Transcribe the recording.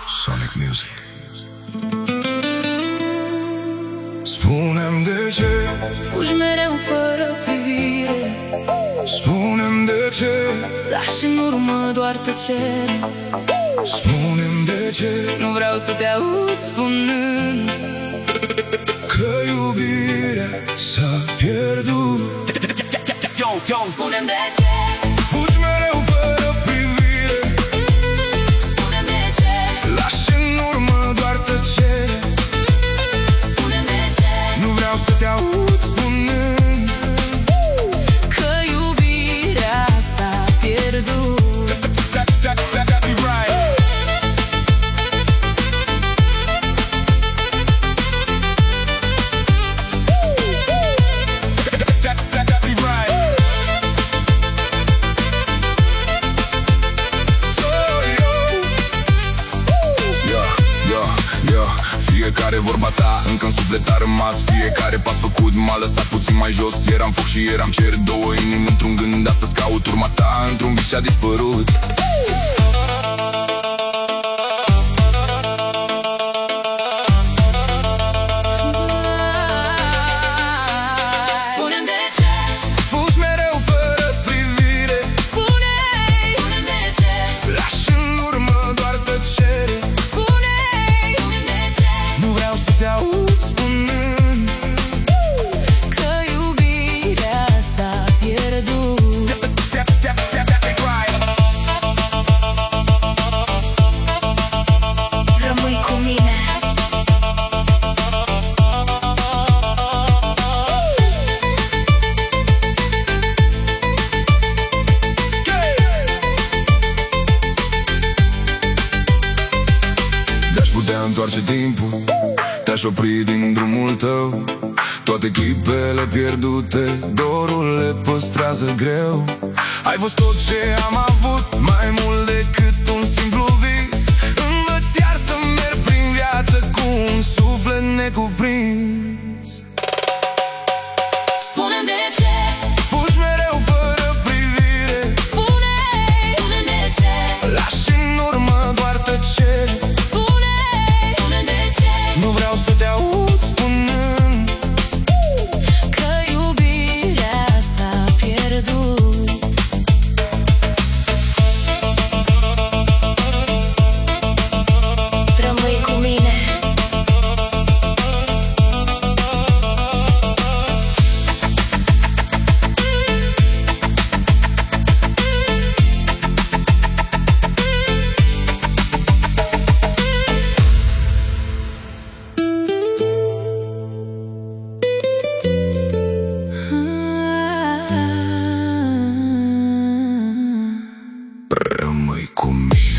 Sonic Music. Spune-mi de ce fugi mereu fără privire. Spune-mi de ce lași în urmă doar tăcere. Spune-mi de ce nu vreau să te aud spunând că iubirea s-a pierdut. Spune-mi de ce fugi mereu fără privire. Spune-mi de ce lași în urmă doar tăcere. Spune-mi de ce nu vreau să te aud spunând că iubirea s-a pierdut. Fiecare vorba ta încă în suflet a rămas. Fiecare pas făcut m-a lăsat puțin mai jos. Eram foc și eram cer, două inimi într-un gând. Astăzi caut urma ta într-un vis ce-a dispărut. Spune-mi de ce fugi mereu fără privire. Spune-mi de ce lași în urmă doar tăcere. Spune-mi de ce nu vreau să te aud spunând că iubirea s-a pierdut. Rămâi cu mine. De-aș putea întoarce timpul, te-aș opri din drumul tău. Toate clipele pierdute, dorul le păstrează greu. Ai fost tot ce am avut, mai mult decât un simplu vis. Învăț iar să merg prin viață cu un suflet necuprins. Spune-mi de ce fugi mereu fără privire. Spune-mi de ce lași în urmă doar tăcere. Spune-mi de ce nu vreau să te aud spunând că iubirea s-a pierdut. Rămâi cu mine. rămâi cu mine.